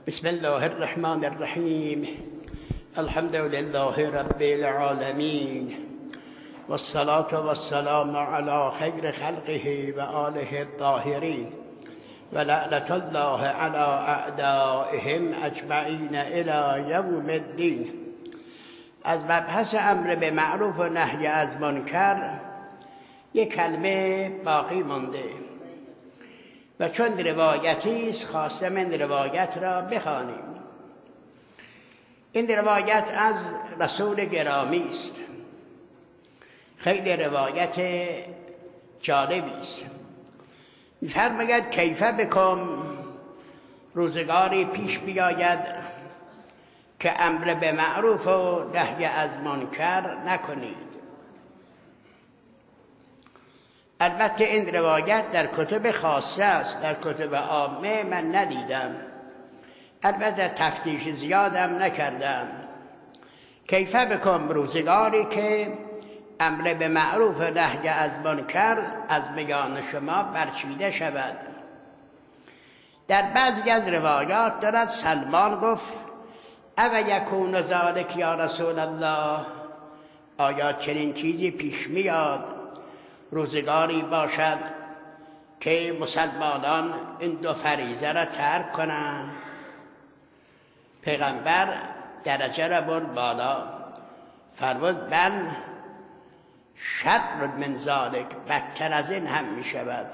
بسم الله الرحمن الرحیم. الحمد لله رب العالمین والصلاة والسلام على خیر خلقه و آله الطاهرین و لعنة الله على اعدائهم اجمعین الی یوم الدین. از مبحث امر به معروف و نهی از منکر یک کلمه باقی مانده و چون روایتی است خواستم این روایت را بخوانیم. این روایت از رسول گرامی است، خیلی روایت جالبی است. می‌فرماید کیف بکم، روزگاری پیش بیاید که امر به معروف و نهی از منکر نکنید. البته این روایت در کتب خاصه است، در کتب عامه من ندیدم، البته تفتیش زیادم نکردم. کیف بکن، روزگاری که امر به معروف و نهی از منکر از میان شما برچیده شود. در بعضی از روایات دارد سلمان گفت او یکون ذلک یا رسول الله، آیا چنین چیزی پیش میاد روزگاری باشد که مسلمانان این دو فریضه را ترک کنند؟ پیغمبر درجه را برد بالا، فرمود من شر من ذلک، بدتر از این هم می شود.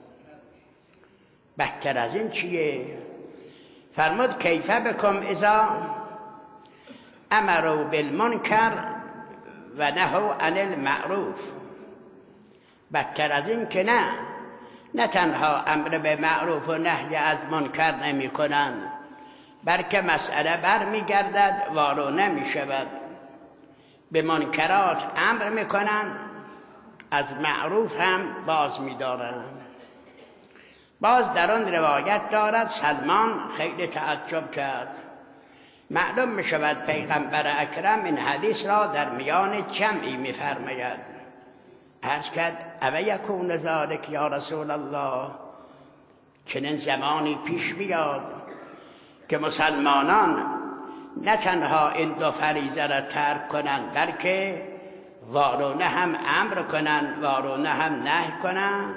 بدتر از این چیه؟ فرمود کیف بکم اذا امروا بالمنکر و نهوا عن المعروف. بدتر از این که نه تنها امر به معروف و نهی از منکر نمی کنند، بلکه مسئله بر می گردد وارو نمی شود. به منکرات امر می کنند، از معروف هم باز می دارند. باز در آن روایت دارد سلمان خیلی تعجب کرد. معلوم می شود پیغمبر اکرم این حدیث را در میان جمعی می فرماید. عرض کرد او یکون ذلک یا رسول الله، چنین زمانی پیش بیاد که مسلمانان نه تنها این دو فریضه را ترک کنند، بلکه وارونه هم امر کنند وارونه هم نهی کنند.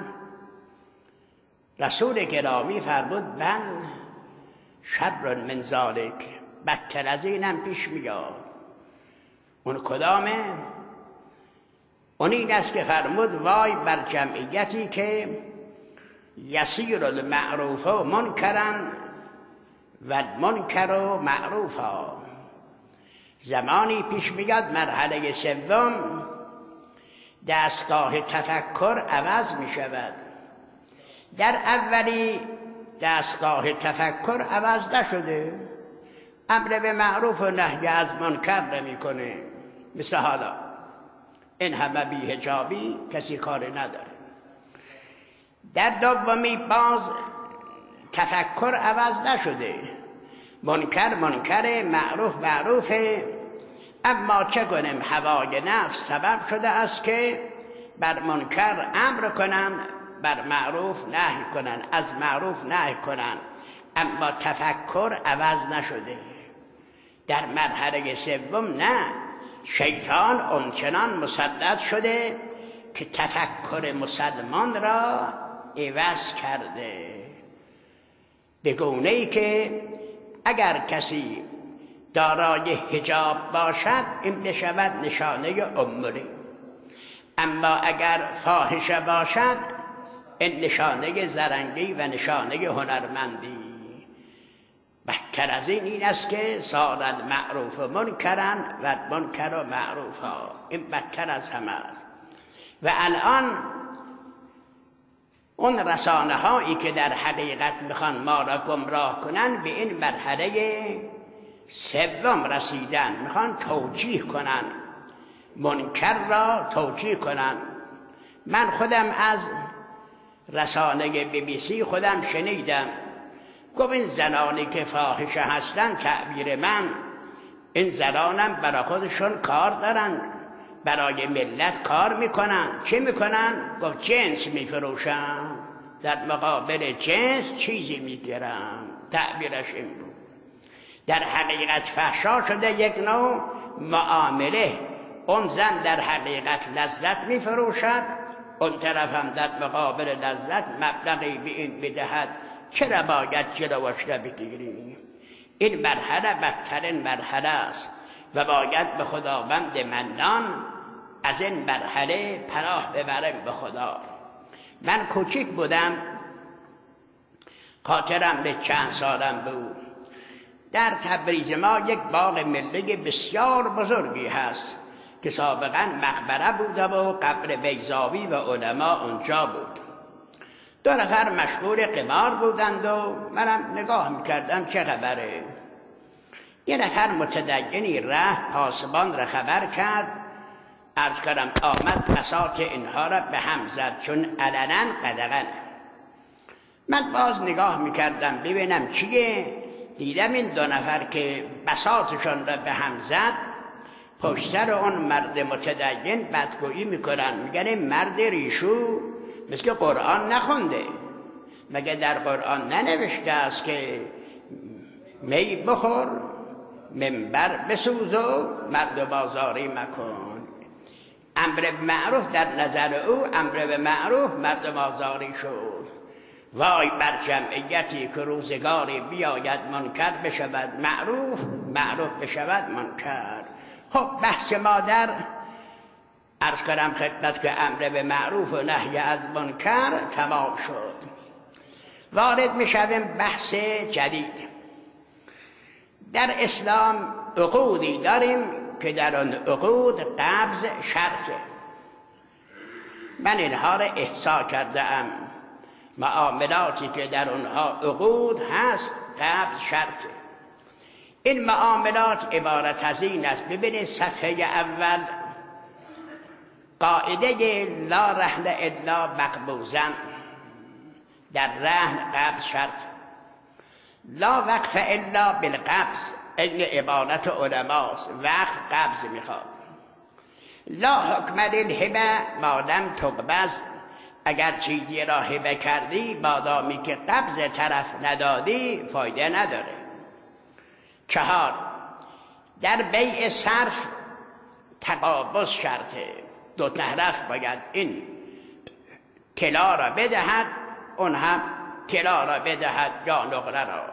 رسول گرامی فرمود من شر من ذلک، بدتر از اینم پیش میاد. اون کدامه؟ اون این است که فرمود وای بر جمعیتی که یسیر المعروف و منکرا و منکر و معروفا. زمانی پیش میاد مرحله سوم دستگاه تفکر عوض می شود. در اولی دستگاه تفکر عوض نشده، امر به معروف و نهی از منکر نمی کنه. مثل حالا این همه بی حجابی کسی کار نداره. در دومی باز تفکر عوض نشده، منکر منکر، معروف معروفه، اما چه کنیم هوای نفس سبب شده است که بر منکر امر کنن، بر معروف نهی کنن، از معروف نهی کنن، اما تفکر عوض نشده. در مرحله سوم نه، شیطان آنچنان مسلط شده که تفکر مسلمان را عوض کرده، به گونه‌ای که اگر کسی دارای حجاب باشد این بشود نشانه امری، اما اگر فاحشه باشد این نشانه زرنگی و نشانه هنرمندی. بدتر از این است که صارت معروف و منکرن و منکر و معروفا. این بدتر از همه است. و الان اون رسانه هایی که در حقیقت میخوان ما را گمراه کنن به این مرحله سوم رسیدن، میخوان توجیه کنن، منکر را توجیه کنن. من خودم از رسانه BBC خودم شنیدم، گفت این زنانی که فاحشه هستن، تعبیر من، این زنانم برای خودشون کار دارن، برای ملت کار میکنن. چه میکنن؟ گفت جنس میفروشن، در مقابل جنس چیزی میگیرن. تعبیرش این بود. در حقیقت فحشا شده یک نوع معامله. اون زن در حقیقت لذت میفروشد، اون طرف هم در مقابل لذت مبلغی به این بدهد. چرا باید جلوش بگیری؟ این مرحله بدترین مرحله است و باید به خداوند منان از این مرحله پناه ببریم به خدا. من کوچیک بودم، خاطرم به چند سالم بود. در تبریز ما یک باغ ملی بسیار بزرگی هست که سابقا مقبره بوده و قبر بیضاوی و علما اونجا بود. دو نفر مشغول قمار بودند و منم نگاه میکردم چه خبره. یه نفر متدینی رفت پاسبان را خبر کرد، عرض کردم آمد بساط اینها را به هم زد، چون علنا قدغن. من باز نگاه میکردم ببینم چیه. دیدم این دو نفر که بساطشان را به هم زد، پشت سر اون مرد متدین بدگویی میکنن، میگن این مرد ریشو مثل که قرآن نخونده. مگه در قرآن ننوشته است که می بخور، منبر بسوز و مرد بازاری مکن؟ امر به معروف در نظر او امر به معروف مرد بازاری شد. وای بر جمعیتی که روزگاری بیاید منکر بشود معروف، معروف بشود منکر. خب بحث ما در عرض کنم خدمت که امر به معروف و نهی از منکر تمام شد. وارد میشویم بحث جدید. در اسلام عقودی داریم که در آن عقود قبض شرطه. من اینها را احصا کرده ام. معاملاتی که در اونها عقود هست قبض شرطه. این معاملات عبارت از این است. ببینید صفحه اول قاعده لا رهن الا مقبوزن. در رهن قبض شرط. لا وقف الا بالقبض، این عبارت علماست. وقف قبض میخواد. لا حکم للهبه ما لم تقبض، اگر چیزی را هبه کردی مادامی که قبض طرف ندادی فایده نداره. 4 در بیع صرف تقابض شرطه. دو طرف باید این طلا را بدهد، اون هم طلا را بدهد یا نقره را.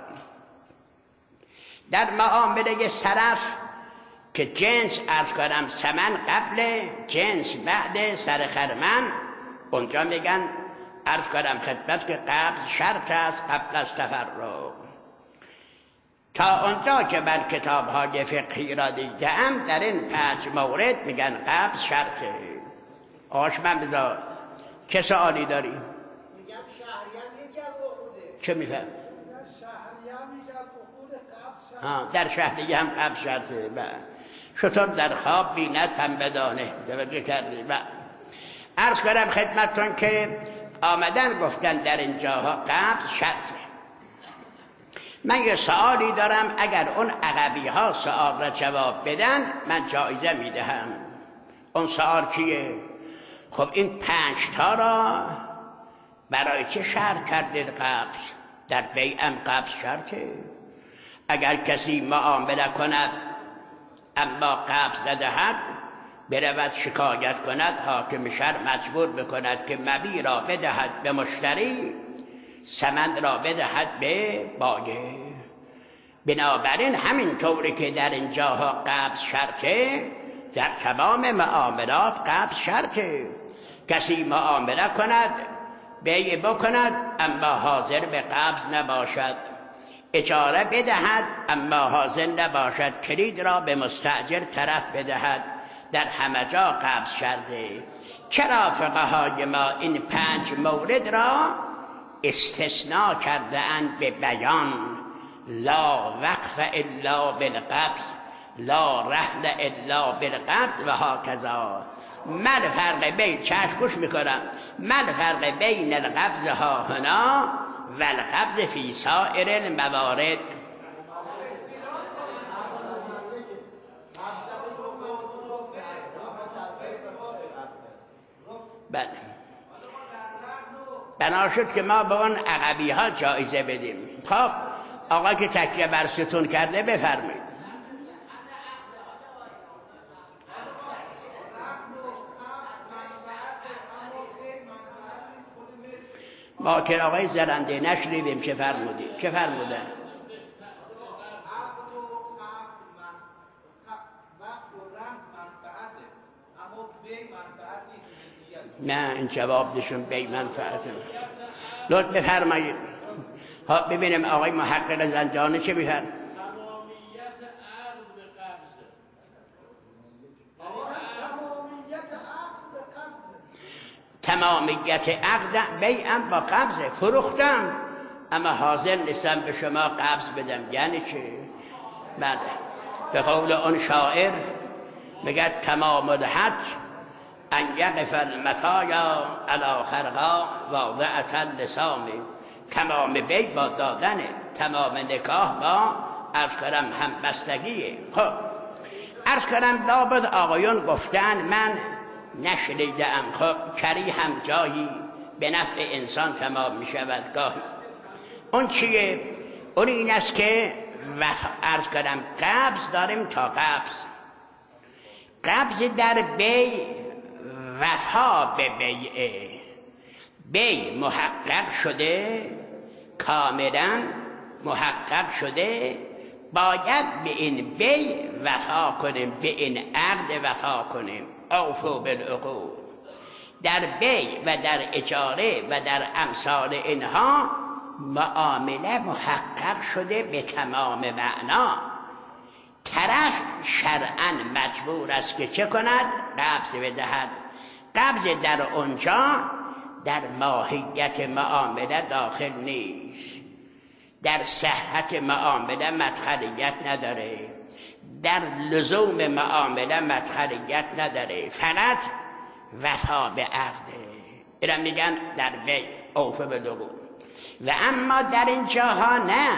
در معامله صرف که جنس عرض کنم ثمن قبل جنس بعد سر خرمن، اونجا میگن عرض کنم خدمت که قبض شرط است قبل از تفرق. تا اونجا که من کتاب‌های فقهی را دیدم در این 5 مورد میگن قبض شرطه. آشمن بذار چه سوالی داری؟ میگم شهریان یکی از عقوده. چه میفهم؟ شهریان یکی از عقود قبض شرطه. در شهری هم قبض شرطه. شطور در خواب بیند پنبه دانه. توجه کردی؟ عرض کنم خدمتتون که آمدن گفتن در اینجاها قبض شرطه. من یه سوالی دارم، اگر اون عقبی ها سوال را جواب بدن من جایزه میدهم. اون سوال چیه؟ خب این 5 تا را برای چه شرط کردید قبض؟ در بیعم قبض شرطه. اگر کسی معامله کند اما قبض ندهد، برود شکایت کند، حاکم شهر مجبور بکند که مبیع را بدهد به مشتری، ثمن را بدهد به بایع. بنابراین همین طوری که در اینجاها قبض شرطه، در تمام معاملات قبض شرطه. کسی معامله کند، بیع بکند اما حاضر به قبض نباشد، اجاره بدهد اما حاضر نباشد، کلید را به مستاجر طرف بدهد، در همه جا قبض شرطه. چرا فقهای ما این 5 مورد را استثناء کرده اند به بیان؟ لا وقف الا بالقبض، لا رهن الا بالقبض و هکذا. من فرق بین چشمش میکنم، من فرق بین القبض ها هنا و القبض فی سائر الموارد. بله، بنا شد که ما به اون عقبی ها جایزه بدیم. خب آقا که تکیه بر ستون کرده بفرمایید. ما که آقای زرنده نشنیدیم چه فرمودید؟ چه فرمودن؟ نه این جواب نشون بی منفعته. لطف بفرمایید. ها ببینیم آقای محقق زنجانی چه میفرماید؟ تمامیت عقد بیعم با قبضه. فروختم اما حاضر نیستم به شما قبض بدم. یعنی چه؟ بله به قول اون شاعر میگه تمام الحج ان یقف المطایا علی خرقا واضعة اللسام. تمام بیع با دادنه، تمام نکاح با عرض کنم همبستگیه. خب عرض کنم لابد آقایون گفتن من نشنیدم. خب کری هم جایی به نفع انسان تمام می شود گاهی. اون چیه؟ اون این است که عرض کنم قبض داریم تا قبض. قبض در بیع وفا به بیعه. بیع محقق شده، کاملا محقق شده، باید به این بیع وفا کنیم، به این عقد وفا کنیم. اوفوا بالعقود. در بیع و در اجاره و در امثال اینها معامله محقق شده به تمام معنا. طرف شرعاً مجبور است که چه کند؟ قبض بدهد. قبض در اونجا در ماهیت معامله داخل نیست، در صحت معامله مدخلیت نداره، در لزوم معامله مدخلیت نداره، فقط وفا به عقده. اینم میگن در بیع اوفوا بالعقود. و اما در این جاها نه،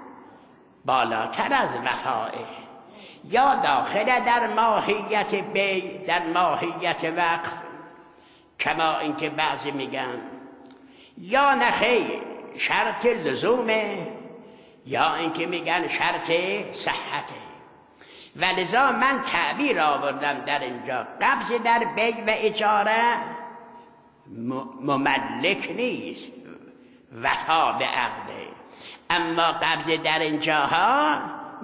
بالاتر از وفاه، یا داخل در ماهیت بیع، در ماهیت وقف، کما اینکه بعضی میگن، یا نخیر شرط لزومه، یا اینکه میگن شرط صحته. ولذا من تعبیر آوردم در اینجا قبض در بیع و اجاره مملک نیست، وفا به عقده. اما قبض در اینجاها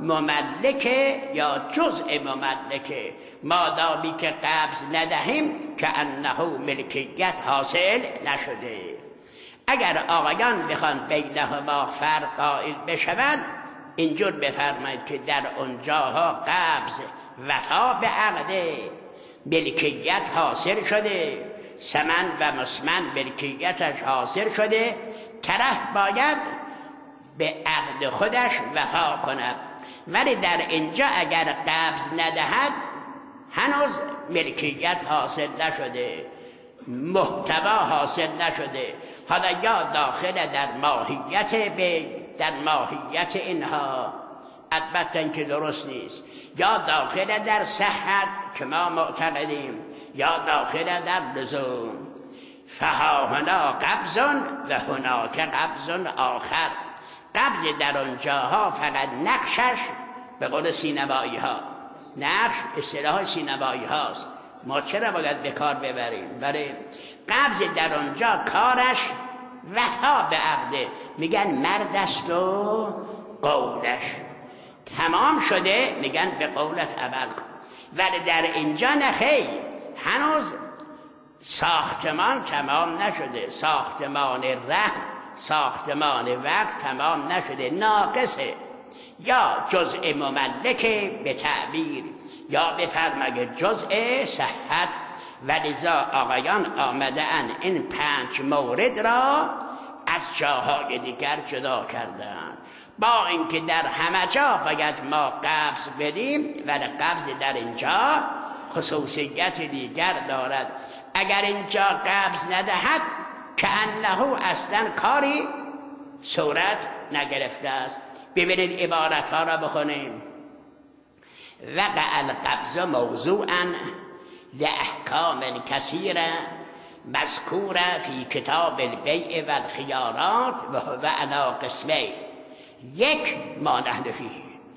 مملکه یا جزء مملکه. مادامی که قبض ندهیم که انه ملکیت حاصل نشده. اگر آقایان بخوان بینهما فرق قائل بشوند، اینجور بفرمایید که در اونجاها قبض وفا به عقده، ملکیت حاصل شده، ثمن و مسمن ملکیتش حاصل شده، طرف باید به عقد خودش وفا کند. ولی در اینجا اگر قبض ندهد هنوز ملکیت حاصل نشده، محتوا حاصل نشده. حالا یا داخل در ماهیت بیع، در ماهیت اینها البته اینکه درست نیست، یا داخل در صحت که ما معتقدیم، یا داخل در لزوم. فها هنا قبض و هناک قبض آخر. قبض در اونجاها فقط نقشش به قول سینمایی ها، نقش اصطلاح سینمایی هاست، ما چرا باید به کار ببریم؟ برای قبض در اونجا کارش وفا به عقده. میگن مرد است و قولش تمام شده، میگن به قولت عمل کن. ولی در اینجا نخیر، هنوز ساختمان تمام نشده، ساختمان ره، ساختمان وقت تمام نشده، ناقصه. یا جزء مملکه به تعبیر، یا بفرمایید جزء صحت. ولذا آقایان آمده ان این 5 مورد را از جاهای دیگر جدا کردن، با اینکه در همه جا باید ما قبض بدیم، ولی قبض در اینجا خصوصیت دیگر دارد. اگر اینجا قبض ندهد که انه اصلا کاری صورت نگرفته است. ببینید عبارت ها را بخونیم. وقع القبض موضوعا لاحکام کثیره مذکوره فی کتاب البیع و الخیارات و علی قسمین. یک ما نحن فیه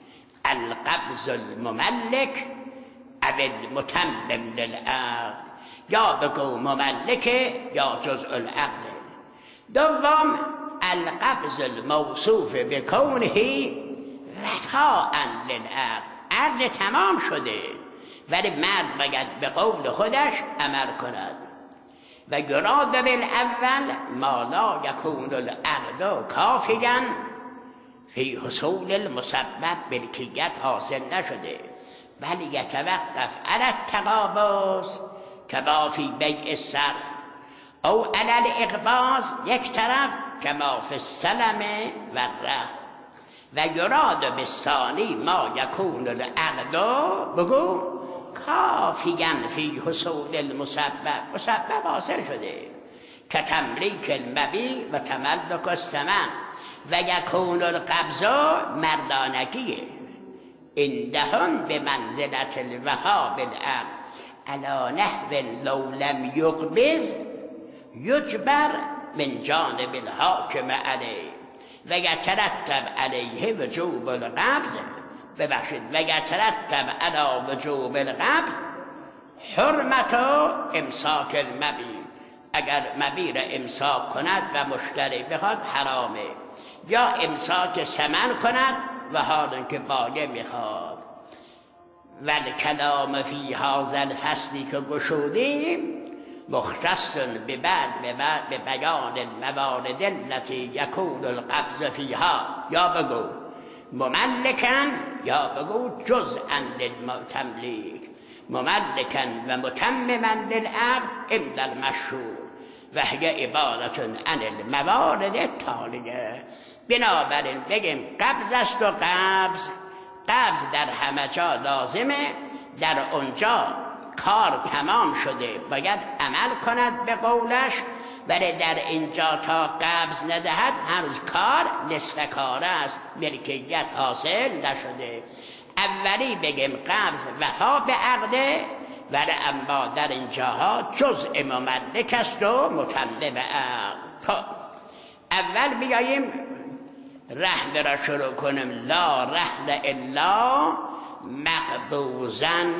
القبض المملک او المتمم للعقد، یا بگو مملکه یا جزء العقد. دوم القبض الموصوف بکونه وفاء للعقد، عقد تمام شده ولی مرد باید به قول خودش عمل کند. و یراد بالاول ما لا یکون العقد کافیا فی حصول المسبب، ملکیت حاصل نشده بل یتوقف علی التقابض کما فی بیع الصرف او علی الاقباض، یک طرف کما فی السلم و الرهن. و یراد بالثانی ما یکون العقد بگو کافیا فی حصول المسبب، مسبب حاصل شده که تملیک المبیع و تملک الثمن. و یکون القبض مردانگیه عندهم به منزلت الوفا بالعقد علی نحو لو لم یقبض یجبر من جانب الحاکم علیه و یترتب علیه وجوب القبض، ببخشید و یترتب علی وجوب القبض حرمت امساک المبیع، اگر مبیع را امساک کند و مشتری بخواد حرامه، یا امساک ثمن کند و حال که بایع میخواد. و الکلام فی هذا الفصلی که گشودیم مختص به بیان الموارد التي یکون القبض فیها، یا بگو مملکن یا بگو جزءا للتملیک، مملکن و متمما للعقد عند المشهور و هی عبارت عن الموارد التالیه. بنابراین بگیم قبض است و قبض در همه جا لازمه، در اونجا کار تمام شده باید عمل کند به قولش، ولی در اینجا تا قبض ندهد هنوز کار نصف کار است، ملکیت حاصل نشده. اولی بگیم قبض وفا به عقده، ولی اما در اینجاها جزء مملک است و متمم به عقد. اول بیاییم رهن را شروع کنیم. لا رهن الا مقبوضن.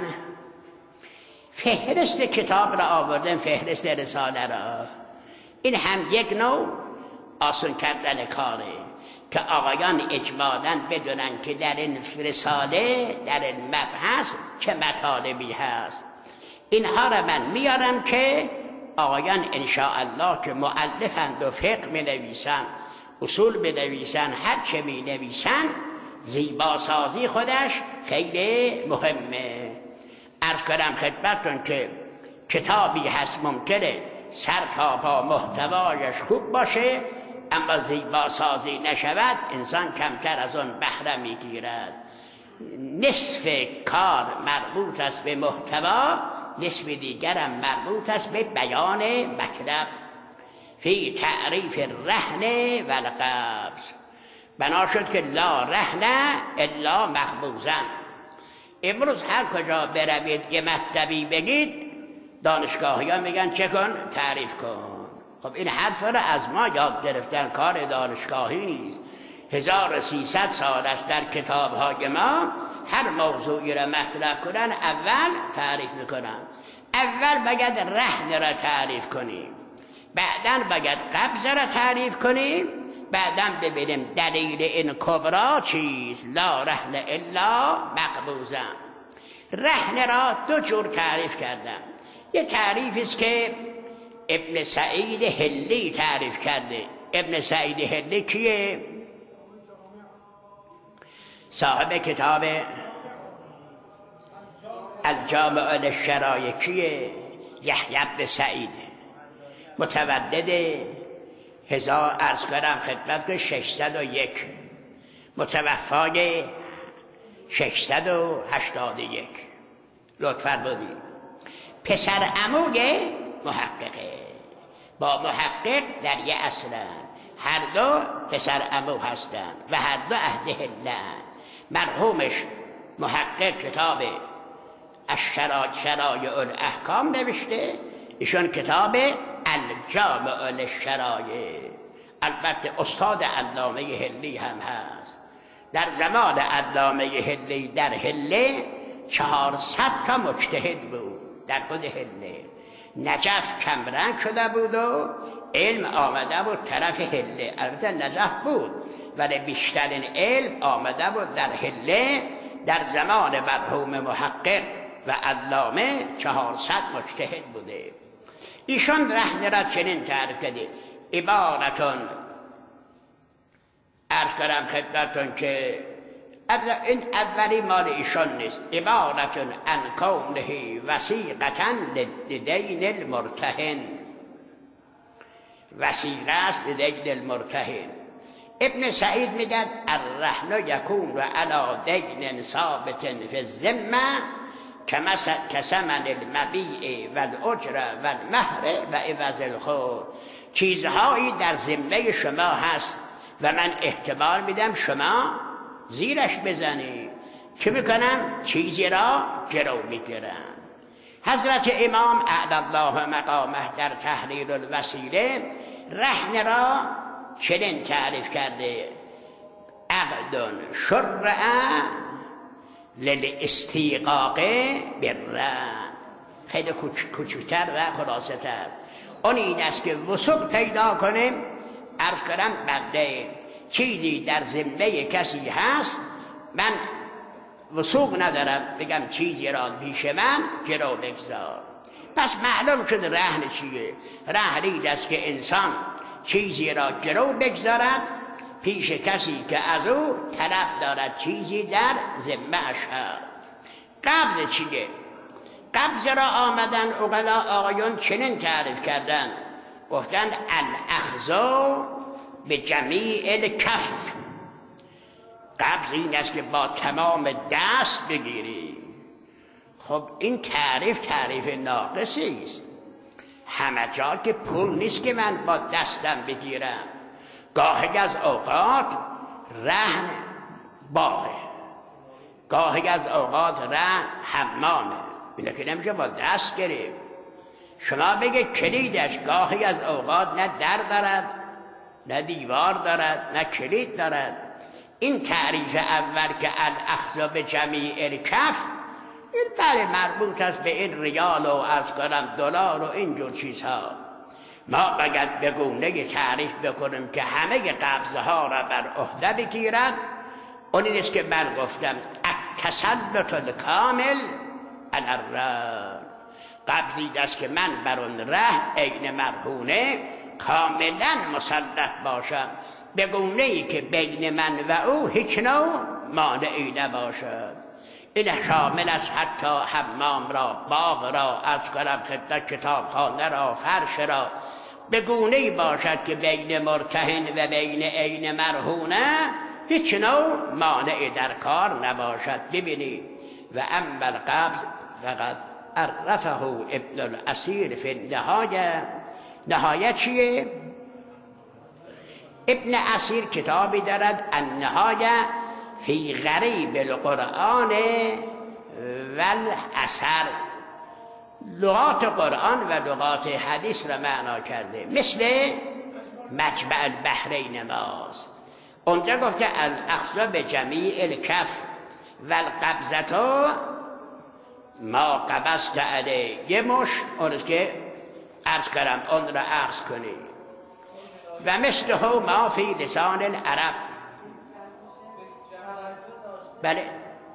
فهرست کتاب را آوردن، فهرست رساله را. این هم یک نوع آسان کردن کاره که آقایان اجمالاً بدونن که در این رساله، در این مبحث چه مطالبی هست. اینها را من میارم که آقایان انشاءالله که مؤلفند و فقه می نویسن، اصول می نویسن، هر چه می نویسن زیباسازی خودش خیلی مهمه. عرض کنم خدمتتون که کتابی هست ممکنه سر تا پا محتوایش خوب باشه اما زیباسازی نشود، انسان کمتر از اون بهره میگیرد. نصف کار مربوط است به محتوا، نصف دیگرم مربوط است به بیان مطلب. فی تعریف الرهن و القبض بنا شد که لا رهن الا مقبوضن. امروز هر کجا بروید که مطلبی بگید دانشگاهی ها میگن چه کن؟ تعریف کن. خب این حرف را از ما یاد گرفتن، کار دانشگاهی نیست. 1300 سال است در کتاب های ما هر موضوعی را مطرح کنن اول تعریف میکنن. اول باید رهن را تعریف کنیم، بعداً باید قبض را تعریف کنیم، بعداً ببینیم دلیل این کبرا چیست. لا رهن الا مقبوضن. رهن را دو جور تعریف کردم. یه تعریفی است که ابن سعید هلی تعریف کرده. ابن سعید هلی کیه؟ صاحب کتاب الجامع للشرایع کیه؟ یحیی بن سعید، متولد 1000 عرض کنم خدمت که 601، متوفای 681. لطفاً بودید. پسر عموی محققه، با محقق در یه اصلن، هر دو پسر عمو هستن و هر دو اهل حلن. مرحومش محقق کتاب شرایع الاحکام نوشته، ایشون کتاب الجامع للشرایع. البته استاد علامه حلی هم هست. در زمان علامه حلی در حله 400 تا مجتهد بود در خود حله. نجف کمرنگ شده بود و علم آمده بود طرف حله. البته نجف بود ولی بیشترین علم آمده بود در حله در زمان مرحوم محقق و علامه 400 مجتهد بوده. ایشان رهن را چنین تعریف کرده: عبارتون، عرض کردم خدمتتون که این اولی مال ایشان نیست، عبارتون عن کونه وثیقة لدین المرتهن، وثیقه است لدین المرتهن. ابن سعید میگه الرهن یکون علی دین ثابت فی الذمه کثمن المبیع و الاجره و المهر و عوض الخور. چیزهایی در ذمه شما هست و من احتمال میدم شما زیرش بزنید. چه میکنم؟ چیزی را گرو میگیرم. حضرت امام اعلی الله مقامه در تحریر الوسیله رهن را چنین تعریف کرده: عقد شرع للاستیقاق بالرهن. خیلی کوچکتر و خلاصه تر. اون این است که وثوق پیدا کنیم. عرض کردم بنده چیزی در ذمه کسی هست، من وثوق ندارم بگم چیزی را پیش من گرو بگذار. پس معلوم شد رهن چیه. رهن این است که انسان چیزی را گرو بگذارد پیش کسی که از او طلب دارد چیزی در ذمه‌اش هست. قبض چیه؟ قبض را آمدن عقلا آقایون چنین تعریف کردن، گفتند الاخذ به جمیع الکف. قبض این است که با تمام دست بگیری. خب این تعریف ناقصی است. همه جا که پول نیست که من با دستم بگیرم. گاهی از اوقات رهن باغه، گاهی از اوقات رهن حمامه، اینه که نمیشه با دست گرفت. شما بگه کلیدش گاهی از اوقات نه در دارد نه دیوار دارد نه کلید دارد. این تعریف اول که الاخذ به جمیع الکف، این بله مربوط است به این ریال و از کنم دلار و اینجور چیزها. ما باید به گونه تعریف بکنیم که همه قبضها را بر عهده بگیرد. اون این است که من گفتم التسلط الکامل علی الرهن. قبضی است که من بر اون ره عین مرهونه کاملا مسلط باشم، به گونه ای که بین من و او هیچ نوع مانعی نباشد. این شامل است حتی حمام را، باغ را، از کنم خدمت کتابخانه را، فرش را، به گونه ای باشد که بین مرتهن و بین عین مرهونه هیچ نوع مانعی در کار نباشد. ببینید و اما القبض فقط عرفه ابن الاسیر فی النهایه. نهایه چیه؟ ابن اسیر کتابی دارد النهایه فی غریب القرآن والاثر. لغات قرآن و لغات حدیث را معنا کرده، مثل مجمع البحرین ماست. اونجا گفته الاخذ به جمیع الکف والقبضة ما قبضت علیه. یه مش اون که عرض کردم اون را اخذ کنی. و مثله ما فی لسان العرب. بله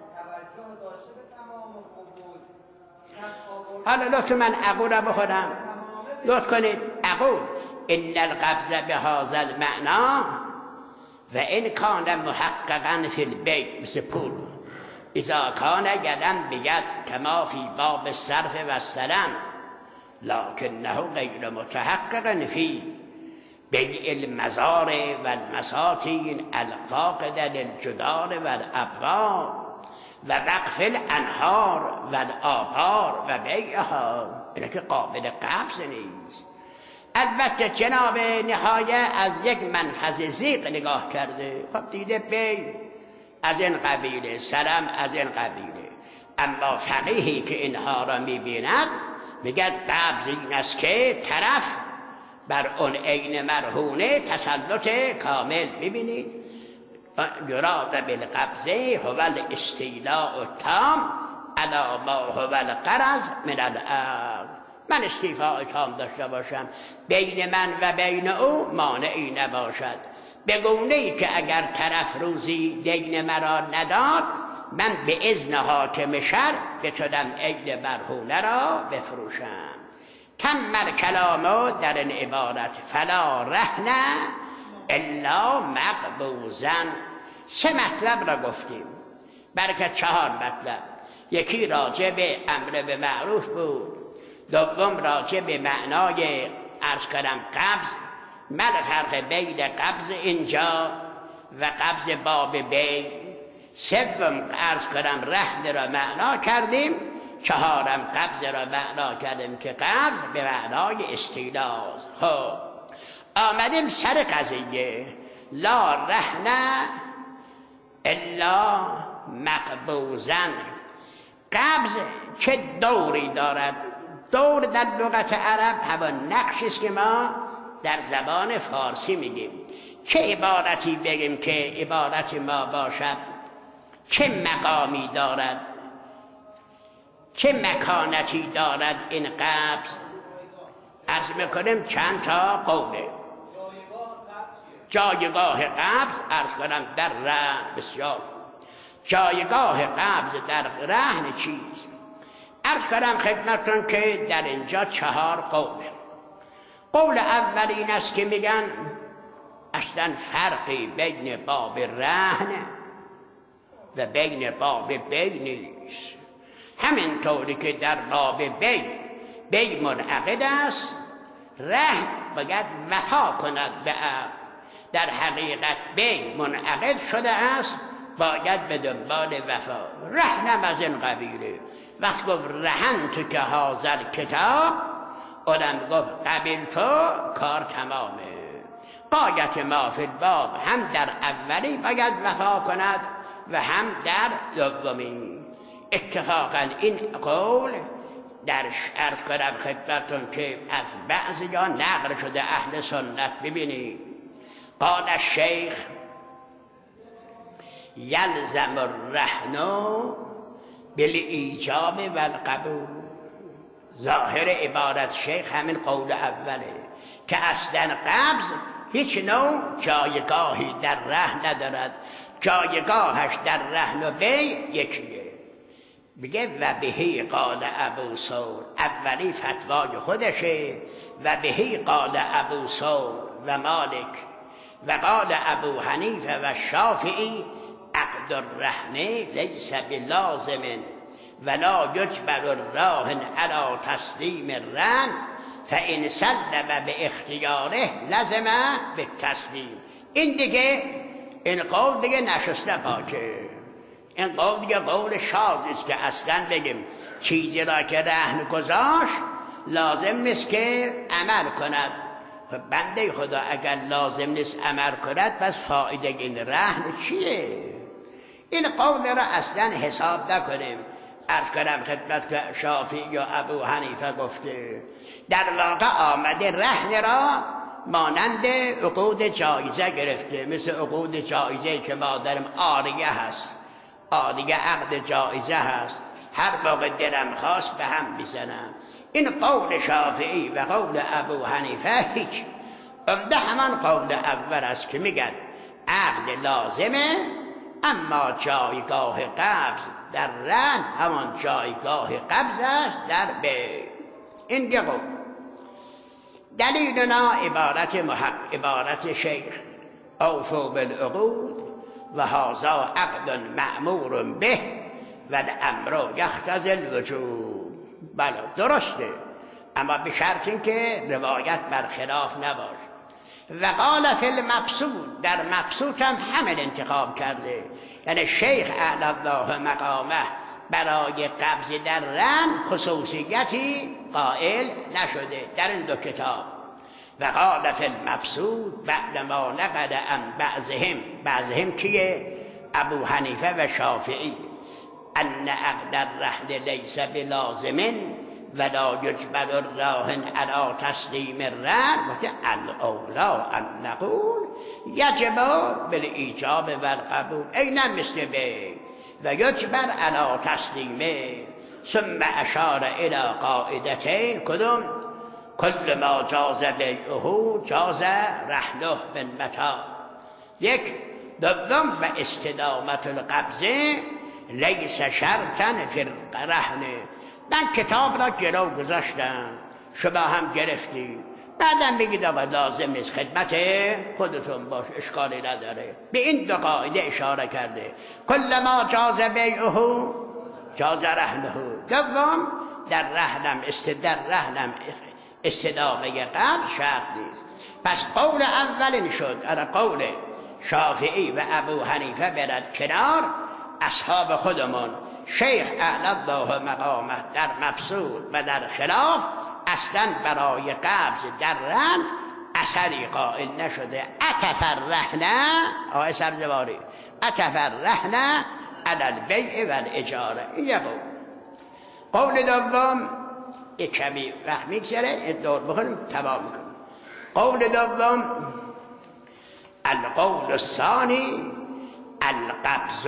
حالا لطف من اقول را بخونم، لطف کنید. اقول ان القبض به هذا المعنى و این کان محققا فی البیع، مثل پول، اذا کان یدن بید کما فی باب الصرف و السلم لکنه غیر متحقق فی بیع المزار و المساتین الفاقد للجدار و الابواب و وقف الانهار و الآبار و بیعها. اینه که قابل قبض نیست. البته جناب نهایه از یک منفذ زیق نگاه کرده، خب دیده بیع از این قبیله، سلم از این قبیله. اما فقیهی که اینها را میبیند میگد قبض این است که طرف بر اون عین مرهونه تسلط کامل. ببینید یراد بالقبض هو الاستیلاء التام علی ما هو الغرض من الامر. من استیفاء تام داشته باشم، بین من و بین او مانعی نباشد، به گونه‌ای که اگر طرف روزی دین مرا نداد، من به اذن حاکم شرع بتونم عین مرهونه را بفروشم. تم کلامو در این عبارت فلا رهن الا مقبوزا. 3 مطلب را گفتیم، بلکه 4 مطلب. یکی راجع به امر به معروف بود، دوم راجع به معنای عرض کردم قبض، ما فرق بین قبض اینجا و قبض باب بی. سوم عرض کردم رهن را معنا کردیم، 4م قبض را معنا کردیم که قبض به معنای استیلاء. خب آمدیم سر قضیه لا رهن الا مقبوزا. قبض چه دوری دارد؟ دور در لغت عرب همون نقشی است که ما در زبان فارسی میگیم. چه عبارتی بگیم که عبارت ما باشد؟ چه مقامی دارد؟ چه مکانتی دارد این قبض؟ عرض میکنیم چند تا قوله. جایگاه قبض عرض کنم در رهن. بسیار جایگاه قبض در رهن چیست؟ عرض کنم خدمتتون که در اینجا 4 قوله. قول اول این است که میگن اصلا فرقی بین باب رهن و بین باب بی نیست. همینطوری که در باب بی منعقد است، رهن باید وفا کند به عقد. در حقیقت بی منعقد شده است، باید به دنبال وفا. رهنم از این قبیله. وقت گفت رهن تو که حاضر کتاب، اونم گفت قبیل تو، کار تمامه. قایت ما فی الباب هم در اولی باید وفا کند و هم در دومی. اتفاقا این قول در عرض کنم خدمتتون که از بعضی ها نقل شده اهل سنت. ببینید قال الشیخ یلزم الرهن بالایجاب و القبول. ظاهر عبارت شیخ همین قول اوله که اصلا قبض هیچ نوع جایگاهی در رهن ندارد، جایگاهش در رهن و بی یکیه. بگه و بهی قال ابو ثور، اولی فتوای خودشه، و بهی قال ابو ثور و مالک و قال ابو حنیفه و شافعی عقد الرهن لیس بلازم ولا یجبر الراهن علی تسلیم الرهن فان سلم به اختیاره لزم به تسلیم. این قول دیگه نشسته پاکه. این قول دیگه قول شاذ است که اصلا بگیم چیزی را که رهن گذاشت لازم نیست که عمل کند. بنده خدا اگر لازم نیست عمل کند پس فایده این رهن چیه؟ این قول را اصلا حساب نکنیم. عرض کنم خدمت که شافعی یا ابو حنیفه گفته در واقع آمده رهن را مانند عقود جایزه گرفته، مثل عقود جایزه که ما داریم عاریه هست، عاریه عقد جایزه هست، هر موقع دلم خواست به هم میزنم. این قول شافعی و قول ابو حنیفه هیچ. عمده همان قول اول است که میگن عقد لازمه، اما جایگاه قبض در رهن همان جایگاه قبض است در بی. این یه قول. دلیلنا عبارت شیخ اوفوا بالعقود و هذا عقد مأمور به و الامر یقتضی الوجوب. بله درسته، اما به شرط این که روایت برخلاف نباشه. و قال فی المبسوط، در مبسوط هم همین انتخاب کرده، یعنی شیخ اعلی الله مقامه برای قبض در رهن خصوصیتی قائل نشده در این 2 کتاب. و قال فی المبسوط بعد ما نقل عن بعضهم کیه؟ ابو حنیفه و شافعی، ان عقد الرهن لیس بلازم ولا یجبر الراهن علی تسلیم الرهن و الاولا ان نقول یجب بالایجاب و القبول اینم مثل بی و یجبر علی تسلیمه. ثم اشار الى قاعدتین کدوم؟ کل ما جاز بیعه جاز رهنه بالمتاع. یک. دوم و استدامت القبضه لیس شرطا فی الرهن. من کتاب را جلو گذاشتم، شما هم گرفتی، بعدم بگید آقا لازم نیست، خدمت خودتون باش، اشکالی نداره. به این دو قاعده اشاره کرده، کل ما جاز بیعه جاز رهنه. دوم در رهنم استدامه قبل شرط نیست. پس قول اول این شد، اگر قول شافعی و ابو حنیفه برد کنار، اصحاب خودمون شیخ اعلی الله مقامه در مفصول و در خلاف اصلا برای قبض در رهن اثری قائل نشده. عطف الرهن آقای سبزواری عطف الرهن علی البیع و الاجاره. این یک قول دوم یک کمی وقت میگذره، این دور بخونیم تمام میکنیم. قول دوم القول الثانی القبض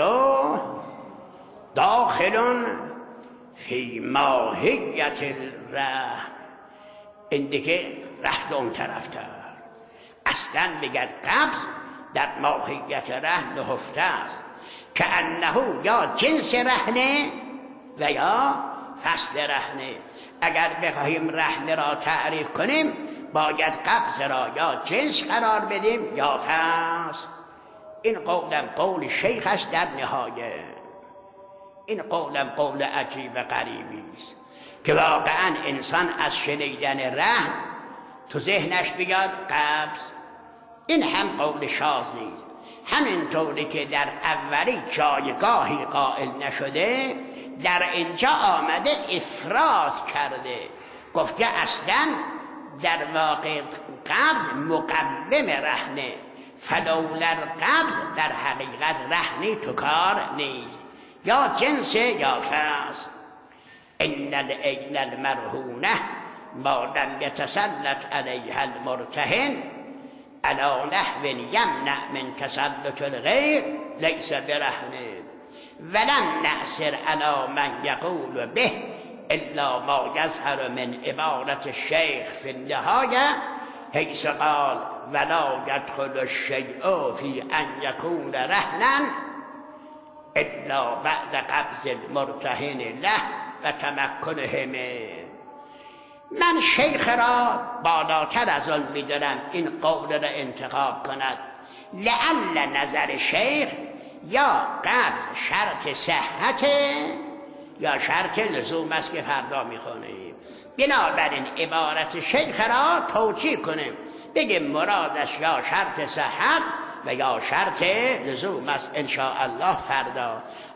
داخل فی ماهیت الرهن. این دیگه رفت اون طرفتر، اصلا بگد قبض در ماهیت رهن نهفته است که انه یا جنس رهنه و یا فصل رهنه. اگر بخواهیم رهنه را تعریف کنیم باید قبض را یا جنس قرار بدیم یا فصل. این قولم قول شیخ است در نهایه. این قولم قول عجیب غریبی است که واقعا انسان از شنیدن رهن تو ذهنش بیاد قبض. این هم قول شاذ نیست. همینطوری که در اولی جایگاهی قائل نشده، در اینجا آمده افراط کرده، گفته اصلا در واقع قبض مقوم رهنه، فلولا القبض در حقیقت رهنی تو کار نیست، یا جنس یا فصل. ان العین المرهونه ما لم یتسلط علیها المرتهن علی نحو یمنع من تسلط الغیر لیس برهن ولم نأثر علی من یقول به الا ما یظهر من عبارت الشیخ فی النهایه حیث قال ولا یدخل الشیء فی ان یکون رهنا الا بعد قبض المرتهن له و تمکنه منه. من شیخ را بالاتر از آن می‌دانم این قول را انتخاب کند، لعل نظر شیخ یا قبض شرط صحت یا شرط لزوم است که فردا می‌خونیم. بنابراین عبارت شیخ را توجیه کنیم، بگیم مرادش یا شرط صحت و یا شرط لزوم است ان شاء الله فردا.